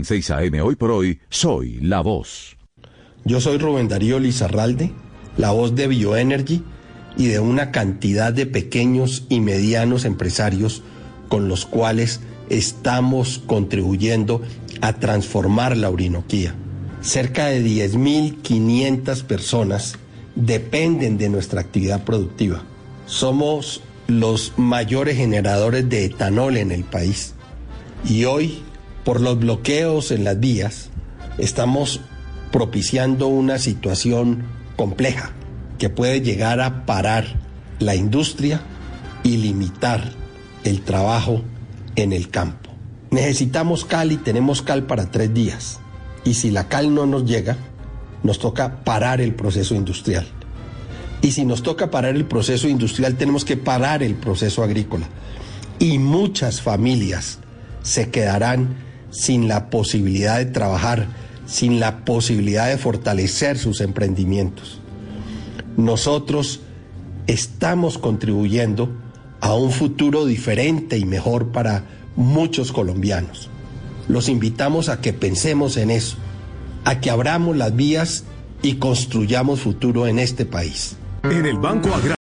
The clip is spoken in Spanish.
En 6 AM Hoy por Hoy, soy la voz. Yo soy Rubén Darío Lizarralde, la voz de Bioenergy y de una cantidad de pequeños y medianos empresarios con los cuales estamos contribuyendo a transformar la Orinoquía. Cerca de 10.500 personas dependen de nuestra actividad productiva. Somos los mayores generadores de etanol en el país. Y hoy, por los bloqueos en las vías, estamos propiciando una situación compleja que puede llegar a parar la industria y limitar el trabajo en el campo. Necesitamos cal y tenemos cal para 3 días. Y si la cal no nos llega, nos toca parar el proceso industrial. Y si nos toca parar el proceso industrial, tenemos que parar el proceso agrícola. Y muchas familias se quedarán sin la posibilidad de trabajar, sin la posibilidad de fortalecer sus emprendimientos. Nosotros estamos contribuyendo a un futuro diferente y mejor para muchos colombianos. Los invitamos a que pensemos en eso, a que abramos las vías y construyamos futuro en este país. En el Banco Agrario